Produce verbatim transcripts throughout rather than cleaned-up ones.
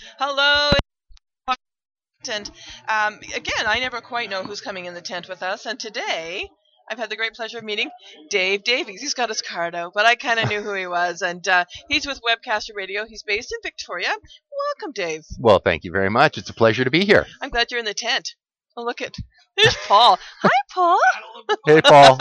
Hello, and um, again, I never quite know who's coming in the tent with us. And today, I've had the great pleasure of meeting Dave Davies. He's got his card out, but I kind of knew who he was. And uh, he's with Webcaster Radio. He's based in Victoria. Welcome, Dave. Well, thank you very much. It's a pleasure to be here. I'm glad you're in the tent. Oh, look at there's Paul. Hi, Paul. Hey, Paul.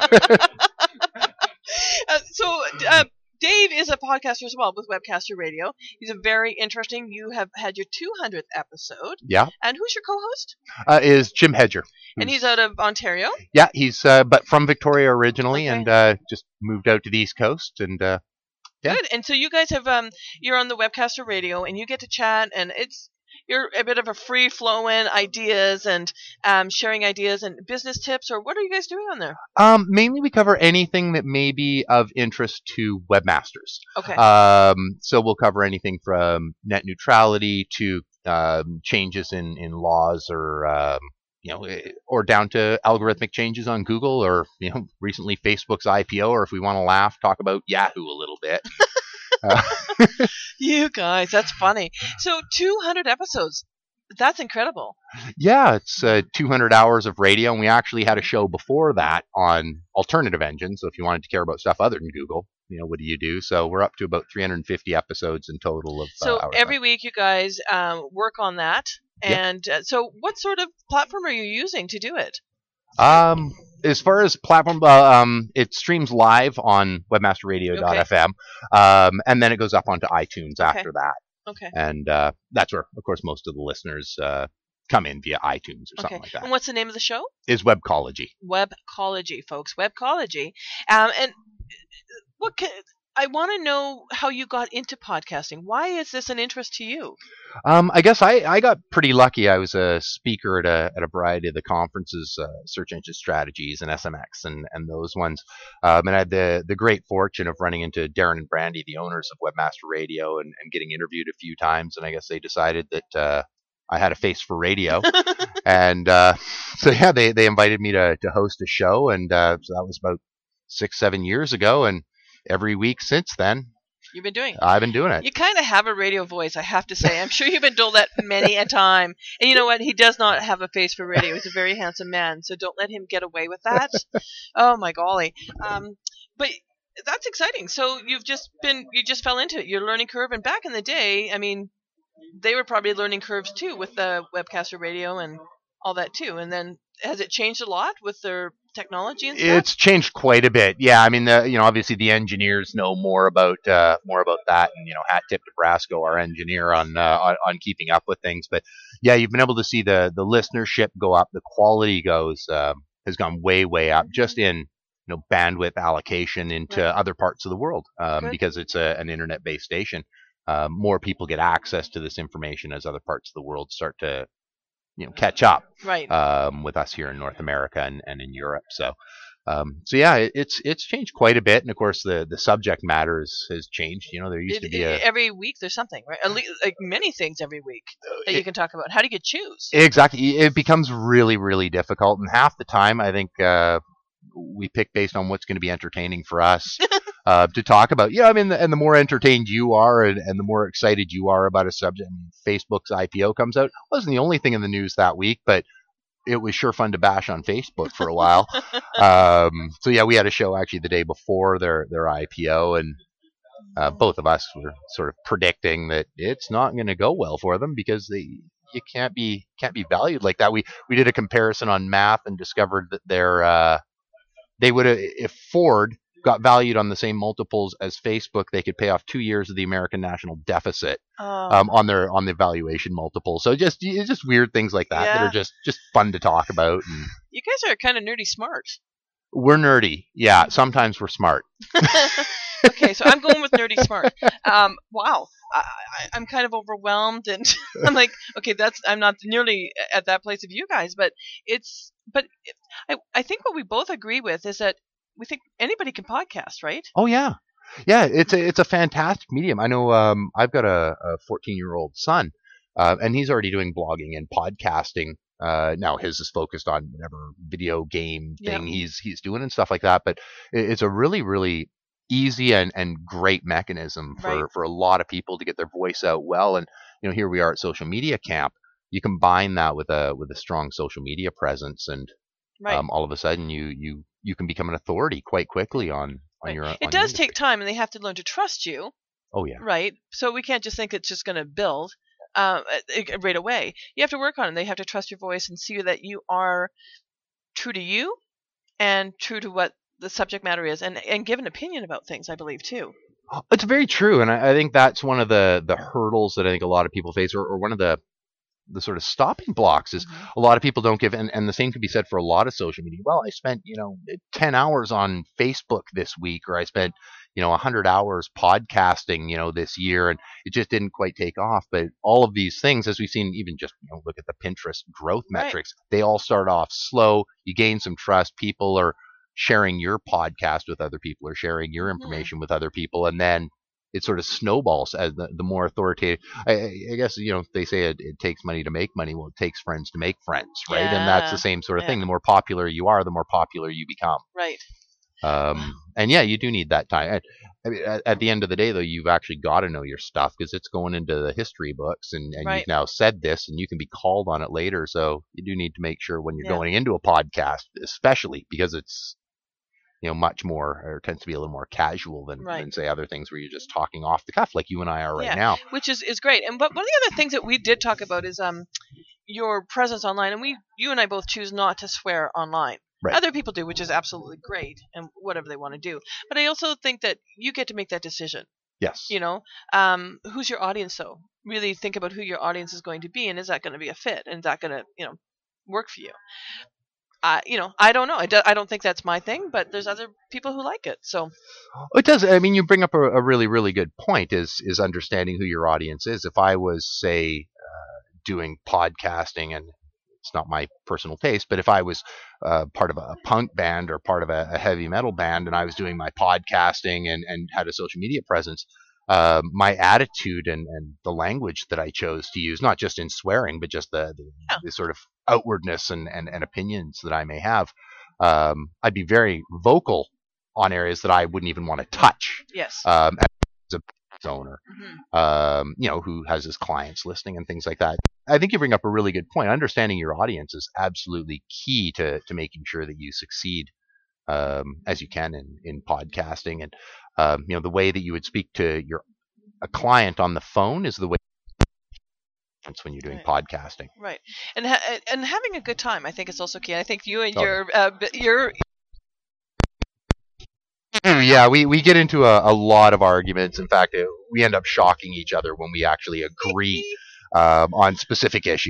uh, so, uh, Dave is a podcaster as well with Webcaster Radio. He's a very interesting. You have had your two hundredth episode. Yeah. And who's your co-host? Uh, is Jim Hedger. And he's out of Ontario. Yeah, he's uh, but from Victoria originally, Okay. and uh, just moved out to the East Coast, and uh, yeah. Good. And so you guys have um, you're on the Webcaster Radio, and you get to chat, and it's you're a bit of a free flowing ideas and um, sharing ideas and business tips. Or what are you guys doing on there? Um, mainly we cover anything that may be of interest to webmasters. Okay. Um, so we'll cover anything from net neutrality to um, changes in, in laws, or um, you know, eh, or down to algorithmic changes on Google, or you know, recently Facebook's I P O, or if we want to laugh, talk about Yahoo a little bit. uh, You guys, that's funny. So two hundred episodes. That's incredible. Yeah, it's uh, two hundred hours of radio, and we actually had a show before that on alternative engines. So if you wanted to care about stuff other than Google, you know, what do you do? So we're up to about three hundred fifty episodes in total of. So uh, every week you guys um, work on that. Yep. And uh, so what sort of platform are you using to do it? Um, as far as platform, uh, um, it streams live on webmaster radio dot f m, um, and then it goes up onto iTunes Okay. after that. Okay. And uh, that's where, of course, most of the listeners uh, come in via iTunes or something Okay. like that. And what's the name of the show? Is Webcology. Webcology, folks. Webcology. Um, and what can, I want to know how you got into podcasting. Why is this an interest to you? Um, I guess I, I got pretty lucky. I was a speaker at a at a variety of the conferences, uh, Search Engine Strategies and S M X and, and those ones. Um, and I had the, the great fortune of running into Darren and Brandy, the owners of Webmaster Radio, and, and getting interviewed a few times. And I guess they decided that uh, I had a face for radio. and uh, so, yeah, they, they invited me to, to host a show. And uh, so that was about six, seven years ago. And every week since then, You've been doing it. I've been doing it. You kind of have a radio voice, I have to say. I'm sure you've been told that many a time. And you know what? He does not have a face for radio. He's a very handsome man, so don't let him get away with that. Oh my golly! Um, but that's exciting. So you've just been, you just fell into it. Your learning curve, and back in the day, I mean, they were probably learning curves too with the Webcaster Radio and all that too. And then has it changed a lot with their technology and stuff? It's changed quite a bit. Yeah, I mean, the you know, obviously the engineers know more about uh, more about that, and you know, hat tip to Brasco, our engineer, on, uh, on on keeping up with things. But yeah, you've been able to see the the listenership go up, the quality goes um, has gone way way up, just in you know bandwidth allocation into Right. other parts of the world, um, Good. because it's a, an internet based station. Um, more people get access to this information as other parts of the world start to you know catch up Right. um, with us here in North America and, and in Europe. So, um, so yeah, it, it's it's changed quite a bit, and of course the, the subject matter is, has changed. You know, there used It- to be it- a every week there's something, right? At least, like many things every week that you it- can talk about. How do you choose? exactly. It becomes really really difficult, and half the time I think uh, we pick based on what's going to be entertaining for us. Uh, to talk about, yeah, I mean, and the more entertained you are, and, and the more excited you are about a subject. I mean, Facebook's I P O comes out. It wasn't the only thing in the news that week, but it was sure fun to bash on Facebook for a while. um, so yeah, we had a show actually the day before their their I P O, and uh, both of us were sort of predicting that it's not going to go well for them because they you can't be can't be valued like that. We we did a comparison on math and discovered that their uh, they would have if Ford got valued on the same multiples as Facebook, they could pay off two years of the American national deficit Oh, um, on their on the valuation multiple. So just it's just weird things like that that Yeah. are just just fun to talk about. And you guys are kind of nerdy smart. we're nerdy, yeah. Sometimes we're smart. Okay, so I'm going with nerdy smart. Um, wow, I, I, I'm kind of overwhelmed, and I'm like, okay, that's I'm not nearly at that place of you guys, but it's but it, I I think what we both agree with is that we think anybody can podcast, right? Oh yeah, yeah. It's a it's a fantastic medium. I know. Um, I've got a fourteen year old son, uh, and he's already doing blogging and podcasting. Uh, now his is focused on whatever video game thing Yeah. he's he's doing and stuff like that. But it, it's a really really easy and, and great mechanism for, Right. for a lot of people to get their voice out well. And you know, here we are at Social Media Camp. You combine that with a with a strong social media presence, and Right. um, all of a sudden you you you can become an authority quite quickly on on Right. your. It on your does industry. take time, and they have to learn to trust you. Oh yeah. Right. So we can't just think it's just going to build um, uh, right away. You have to work on it. They have to trust your voice and see that you are true to you and true to what the subject matter is, and and give an opinion about things, I believe, too. It's very true, and I, I think that's one of the the hurdles that I think a lot of people face, or, or one of the the sort of stopping blocks is Mhm. a lot of people don't give, and, and the same could be said for a lot of social media. Well, I spent, you know, ten hours on Facebook this week, or I spent, you know, one hundred hours podcasting, you know, this year, and it just didn't quite take off. But all of these things, as we've seen, even just, you know, look at the Pinterest growth Right. metrics, they all start off slow. You gain some trust. People are sharing your podcast with other people, or sharing your Mhm. information with other people, and then it sort of snowballs as the, the more authoritative. I, I guess, you know, they say it, it takes money to make money. Well, it takes friends to make friends, right? And that's the Yeah. same sort of Yeah. thing. The more popular you are, the more popular you become. Right. Um, and yeah, you do need that time. I mean, at, at the end of the day, though, you've actually got to know your stuff, because it's going into the history books, and, and Right. you've now said this, and you can be called on it later. So you do need to make sure when you're Yeah. going into a podcast, especially because it's, you know, much more, or tends to be a little more casual than, Right. than say other things where you're just talking off the cuff like you and I are right Yeah. now. Which is, is great. And but one of the other things that we did talk about is um your presence online, and we you and I both choose not to swear online. Right. Other people do, which is absolutely great, and whatever they want to do. But I also think that you get to make that decision. Yes. You know, um, who's your audience, though? Really think about who your audience is going to be, and is that going to be a fit, and is that going to, you know, work for you? I, you know, I don't know. I, do, I don't think that's my thing, but there's other people who like it. So it does. I mean, you bring up a, a really, really good point. Is is understanding who your audience is. If I was, say, uh, doing podcasting, and it's not my personal taste, but if I was uh, part of a punk band or part of a, a heavy metal band, and I was doing my podcasting and, and had a social media presence, uh, my attitude and, and the language that I chose to use, not just in swearing, but just the, the, Yeah. the sort of outwardness and, and, and opinions that I may have, um, I'd be very vocal on areas that I wouldn't even want to touch. yes. Um, as a business owner, Mhm. um, you know, who has his clients listening and things like that. I think you bring up a really good point. Understanding your audience is absolutely key to to making sure that you succeed um, as you can in, in podcasting. And um, you know, the way that you would speak to your a client on the phone is the way when you're doing Right. podcasting. Right, and ha- and having a good time, I think, is also key. I think you and Oh, your uh, b- your Yeah, we, we get into a, a lot of arguments. In fact, it, we end up shocking each other when we actually agree um, on specific issues,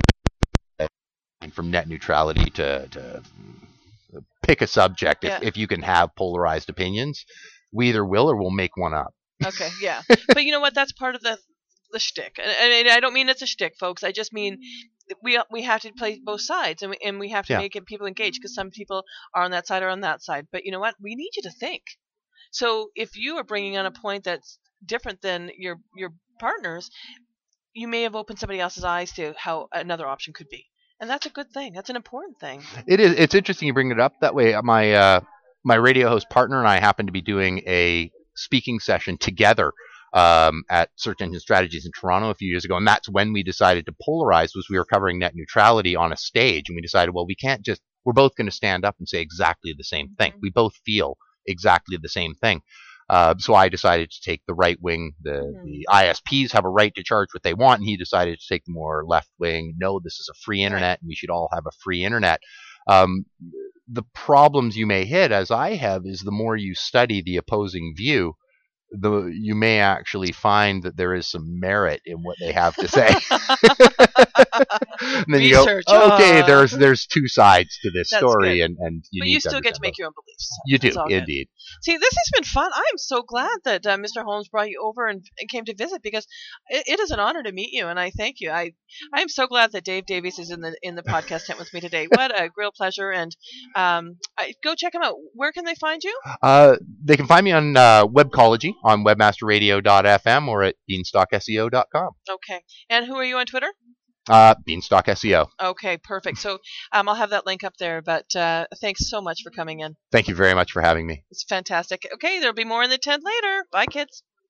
from net neutrality to, to pick a subject. If, Yeah. if you can have polarized opinions, we either will or we'll make one up. Okay, yeah, but you know what? That's part of the the shtick, and, and I don't mean it's a shtick, folks. I just mean we we have to play both sides, and we, and we have to Yeah. make it, people engage, because some people are on that side or on that side. But you know what? We need you to think. So if you are bringing on a point that's different than your your partner's, you may have opened somebody else's eyes to how another option could be, and that's a good thing. That's an important thing. It is. It's interesting you bring it up that way. My uh, my radio host partner and I happened to be doing a speaking session together um, at Search Engine Strategies in Toronto a few years ago, and that's when we decided to polarize. Was we were covering net neutrality on a stage, and we decided, well, we can't just. We're both going to stand up and say exactly the same thing. Mhm. We both feel exactly the same thing. Uh, so I decided to take the right wing. The, Mhm. the I S Ps have a right to charge what they want, and he decided to take the more left wing. No, this is a free internet, and we should all have a free internet. Um, the problems you may hit, as I have, is the more you study the opposing view, the you may actually find that there is some merit in what they have to say. And then you Research, go, okay, uh, there's there's two sides to this That's story, good. and, and you But need you to still get to understand make both. your own beliefs. You do, That's all good. indeed. See, this has been fun. I'm so glad that uh, Mister Holmes brought you over and, and came to visit, because it, it is an honor to meet you, and I thank you. I I am so glad that Dave Davies is in the in the podcast tent with me today. What a real pleasure! And um, I, go check him out. Where can they find you? Uh, they can find me on uh, Webcology on webmaster radio dot f m or at beanstalk S E O dot com. Okay. And who are you on Twitter? Uh, Beanstalk S E O. Okay, perfect. So um, I'll have that link up there. But uh, thanks so much for coming in. Thank you very much for having me. It's fantastic. Okay, there'll be more in the tent later. Bye, kids.